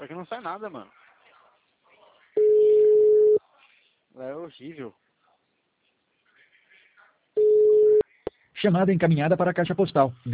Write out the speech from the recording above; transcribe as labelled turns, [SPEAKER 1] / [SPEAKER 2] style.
[SPEAKER 1] que não sai nada, mano. É horrível.
[SPEAKER 2] Chamada encaminhada para a caixa postal.